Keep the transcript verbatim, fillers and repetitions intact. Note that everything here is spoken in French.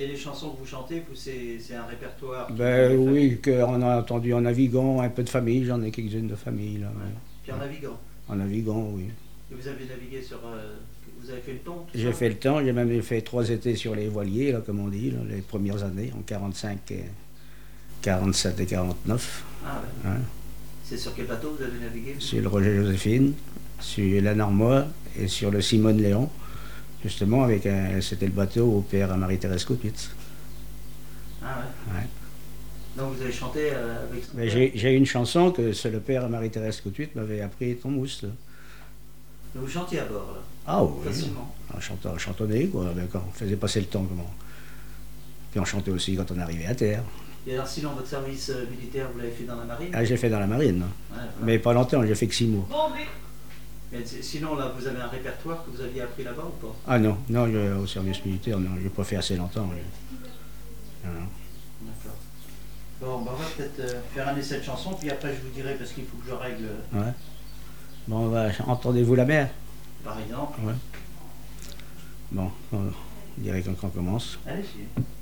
Et les chansons que vous chantez, c'est un répertoire? Ben oui, qu'on a entendu en naviguant, un peu de famille, j'en ai quelques-unes de famille. Là, ouais. Puis en ouais. naviguant? En naviguant, oui. Et vous avez navigué sur... Euh, vous avez fait le temps? J'ai fait le temps, j'ai même fait trois étés sur les voiliers, là, comme on dit, là, les premières années, en quarante-cinq, et quarante-sept et quarante-neuf. Ah ouais. Ouais. C'est sur quel bateau vous avez navigué? Sur le Roger Joséphine, sur la Normois et sur le Simone Léon. Justement, avec c'était le bateau au père Marie-Thérèse Koupitz. Ah ouais. Ouais. Donc vous avez chanté euh, avec son père? J'ai une chanson que c'est le père Marie-Thérèse Koupitz m'avait appris ton mousse. Vous chantiez à bord, là? Ah oui. Facilement. On chantait, on chantonnait, quoi. Ben, quand on faisait passer le temps, comment. Puis on chantait aussi quand on arrivait à terre. Et alors sinon, votre service euh, militaire, vous l'avez fait dans la marine? Ah, j'ai fait dans la marine. Ouais, voilà. Mais pas longtemps, j'ai fait que six mois. Bon, mais... Mais sinon, là, vous avez un répertoire que vous aviez appris là-bas ou pas? Ah non, non, je, au service militaire, non, je n'ai pas fait assez longtemps. D'accord. Bon, bah, on va peut-être euh, faire un essai de chanson, puis après je vous dirai, parce qu'il faut que je règle... Ouais. Bon, bah, entendez-vous la mer? Par exemple. Ouais. Bon, on dirait qu'on commence. Allez-y.